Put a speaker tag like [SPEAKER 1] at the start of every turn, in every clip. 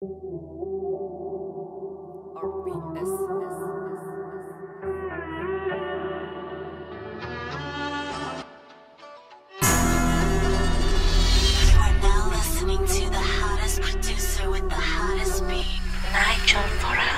[SPEAKER 1] are now listening to the hottest producer with the hottest beat, Nigel Farah.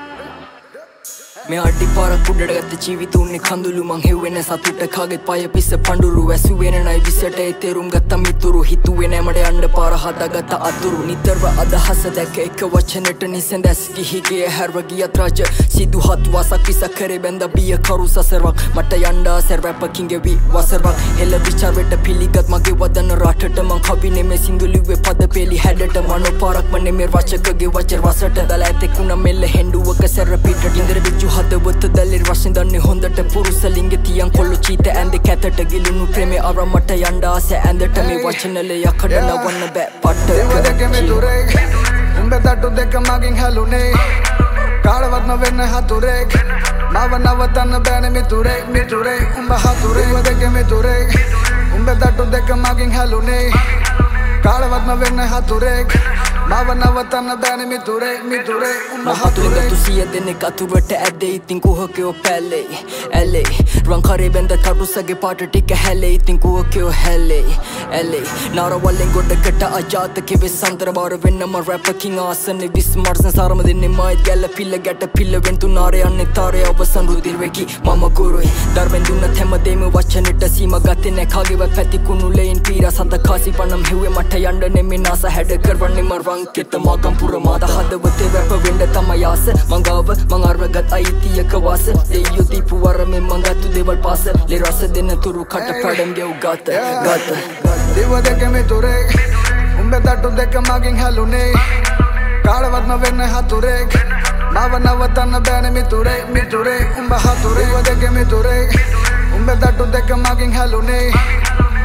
[SPEAKER 2] मैं अड्डी पारा कुड्डड़ गत्ते चीवी तूने खंदुलु मंग हेवेने सातुट्टे खागे पाये पिसे पंडुरु वैसुवेने नाई विसेटे तेरुम गत्ता मितुरु हितुवेने मडे अंड पारा हादा गत्ता अतुरु नितर्व अद हसदके एक वचनेट निसेंदस्की हिगे हरवगी अत्राज सिदु हत्वा सक्की सक्करे बेंदा बिय करू ससरवक मट्ट यंडा सरवैप किंगे वि वसरवक हेल विचार वेट पिलिगत मगे वदन राठट मंग खबिने में सिंगुलुवे पद पेली हेडट मनो पारक मने मेर वाचकगे वचर वासट दलाते कुना मेल हेंडुवक सर रिपीट इंदर बिजु හදවතදලෙ වශයෙන් දන්නේ හොඳට පුරුසලින්ගෙ තියන් කොල්ලු චීත ඇඳේ කැතට ගිලුණු ප්‍රේමේ අරමට යන්න ආස ඇඳට මේ වචනලේ යකඩ නවන්න බෑ පට්ටක
[SPEAKER 3] දෙකෙමි දුරේ උඹේ තට්ටු දෙක මගින් හැලුනේ කාලවත්ම වෙන්න හතුරෙක් මාව නවතන්න බෑනේ මිතුරේ උඹ හතුරේ දෙකෙමි දුරේ උඹේ තට්ටු දෙක මගින් හැලුනේ කාලවත්ම වෙන්න හතුරෙක් මාව නවතන්න බෑනේ මිතුරේ උඹ හතුරේ
[SPEAKER 2] තුසිය දෙනෙක් අතුරට ඇදේ ඉතින් කුහකයෝ පැලේ ඇලේ රංකරේ බැඳ කටුසගේ පාට ටික හැලේ ඉතින් කුහකයෝ හැලේ ඇලේ නාරවලෙන් ගොඩකට අජාතකේ වෙසන්තර බාර වෙන්නම රැපකින් ආසනේ විස්මර්සන් සාරම දෙන්නේ මායිත් ගැල්ල පිල්ල ගැට පිල්ල වෙන්තු නාරේ යන්නේ තාරේ අවසන් රුධිර වෙකි මම කුරුයි දර්වෙන් දුන්නත් හැමදේම වචනෙට සීම ගත්තේ නැ කාගේව පැති කුණුලෙන් පීරා සත කාසි පනම් හෙව්වේ මට යන්න නෙමෙයි නාස හැඩ කරවන්නේ මරවං කෙත මාගම්පුර මාද හදවතේ රැප වෙන්න තමයි ආස මංගාව මං අරගත් අයිතියක වාස දෙයියෝ දීපු වරමෙන් මංගත්තු දේවල් පාස ලේ රස දෙන තුරු කට පැඩම් ගෙව් ගත
[SPEAKER 3] දිව දෙකෙමි දුරේ උඹේ තට්ටු දෙක මගින් හැලුනේ කාලවත්ම වෙන්න හතුරෙක් මාව නවතන්න බෑනේ මිතුරේ උඹ හතුරේ දිව දෙකෙමි දුරේ උඹේ තට්ටු දෙක මගින් හැලුනේ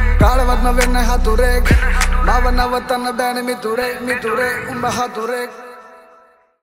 [SPEAKER 3] කාලවත්ම වෙන්න හතුරෙක් මාව නවතන්න බෑනේ මිතුරේ උඹ හතුරෙක්